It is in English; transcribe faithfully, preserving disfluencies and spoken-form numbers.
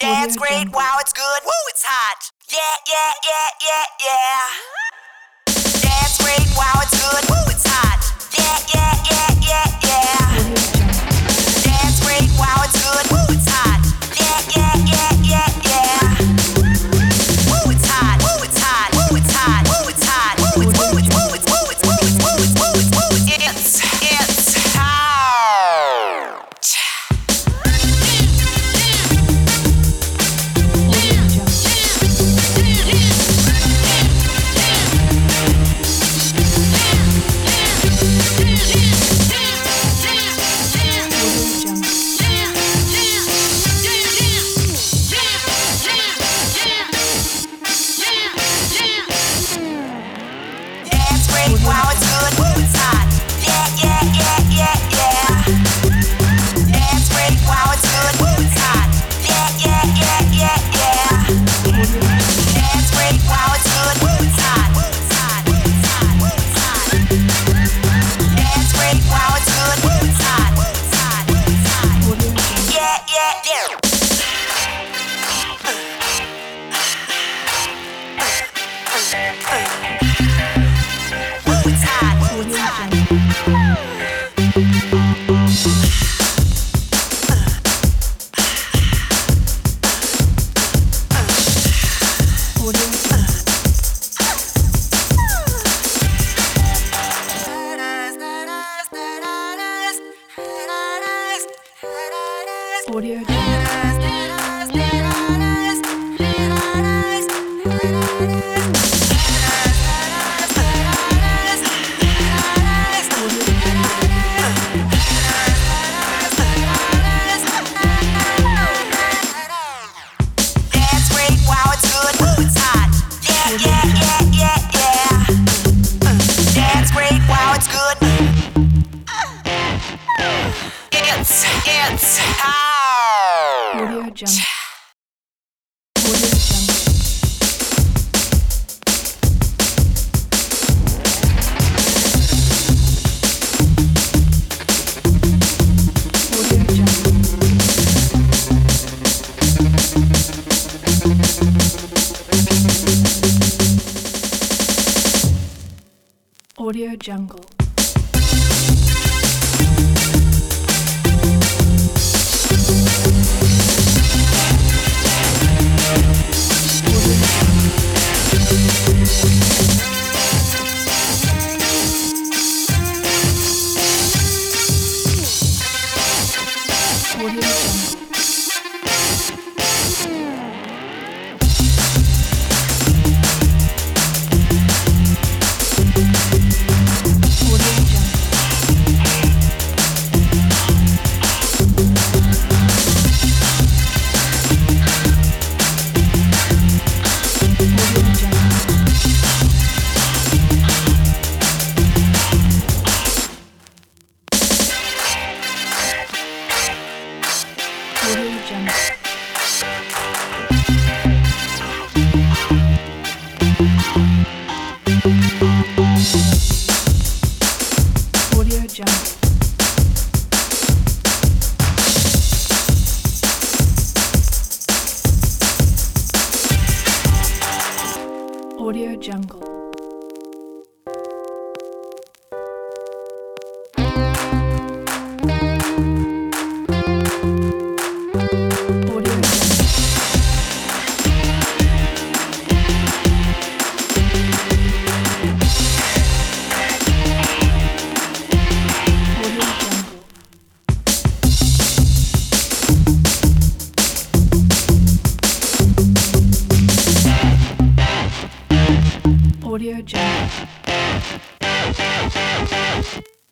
Yeah, it's great. Wow, it's good. Woo, it's hot. Yeah, yeah, yeah, yeah, yeah. Yeah, it's great. Wow, it's good. Woo, it's hot. Yeah, yeah, yeah, yeah, yeah. Yeah, it's great. Wow, it's good. Woo, it's hot. Yeah, yeah, yeah, yeah, yeah. Woo, it's hot. Woo, it's hot. Woo, it's hot. Woo, it's hot. Woo, it's woo, it's woo, it's woo, it's woo, it's woo, it's woo, it's woo, it's it's it's hot. Wow, it's good. Woo, it's hot. Yeah, yeah, yeah, yeah, yeah. Yeah, it's great. Wow, it's good. Woo, it's hot. Yeah, yeah, yeah, yeah, yeah. Yeah, it's great. Wow, it's good. Woo, it's hot. Woo, it's hot. Woo, it's hot. Woo, it's hot. Yeah, it's great. Wow, it's good. Woo, it's hot. Woo, it's hot. Woo, it's hot. Yeah, yeah, yeah. Audio It's it's how. Audio Jungle. Audio Jungle. Audio Jungle. Audio Jungle.